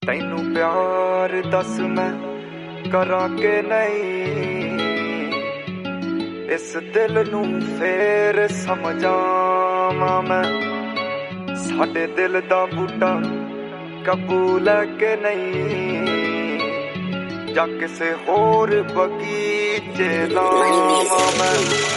तैनू प्यार दस मैं करां के नहीं, इस दिल नू फेर समझावां मैं। साडे दिल दा बूटा कबूल है के नहीं, जा किसे होर बगीचे लावां मैं।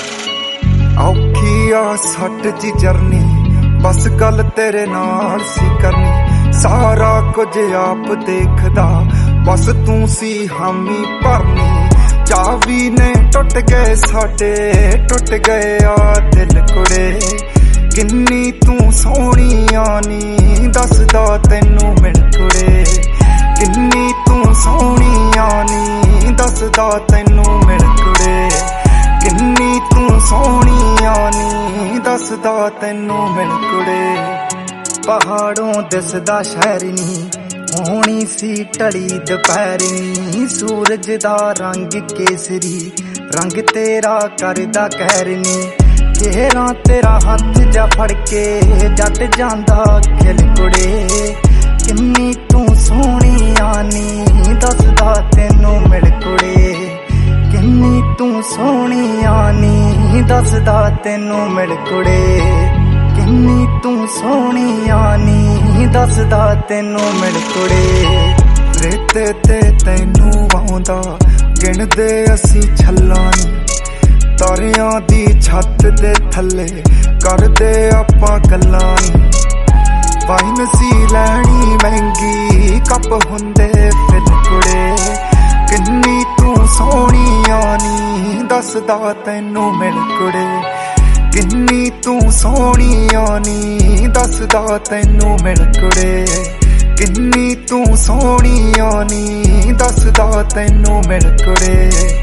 औखी आ सट जी जरनी, बस गल तेरे नाल सी करनी। सारा कुछ आप देखदा, बस तू सी हामी भरनी। चावी ने टुट गए साडे, टुट गए आ दिल कुड़े। किन्नी तू सोहनी आनी, दसदा तैनू मिल कुड़े। किन्नी तू सोहनी आनी, दसदा तैनू मिल कुड़े। किन्नी तू सोहनी आनी, दसदा तैनू मिल कुड़े। पहाड़ों दिसदा शहर नी, होनी सी टली दोपहर नी। सूरज दा रंग केसरी, रंग तेरा करदा कहर नी। घेरा तेरा हथ जा फड़ के जट जांदा खिल कुड़े। किन्नी तू सोहनी आनी, दसदा तैनू मिल कुड़े। किन्नी तू सोहनी आनी, दसदा तैनू मिल कुड़े। किन्नी तू सोहनी आनी, दसदा तैनू मिल कुड़े। रेते ते तैनू आउंदा, गिणदे असी छल्लां नी। तारियां दी छत दे थल्ले करदे आपां गल्लां नी। वाइन सी लैनी महंगी, कप हुंदे फिल कुड़े। किन्नी तू सोहनी आनी, दसदा तैनू मिल कुड़े। किन्नी तू सोहनी आनी, दसदा तैनू मिल कुड़े। किन्नी तू सोहनी आनी, दसदा तैनू मिल कुड़े।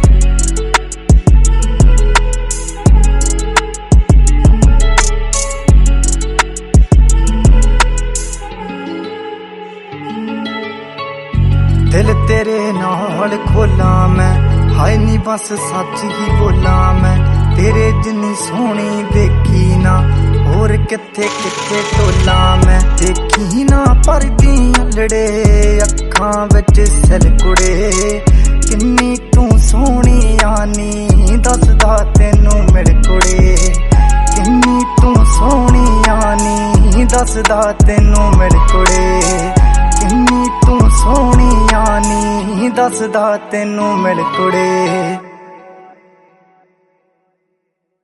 दिल तेरे नाल खोला मैं, हाय नी बस सच ही बोला मैं। तेरे जिन्नी सोहनी देखी ना, होर किथे किथे टोला मैं। देखी ना परदी अलड़े, अखां विच सिल कुड़े। किन्नी तू सोहनी आनी, दसदा तैनू मिल कुड़े। किन्नी तू सोहनी आनी, दसदा तैनू मिल कुड़े। किन्नी तू सोहनी आनी, दसदा तैनू मिल कुड़े।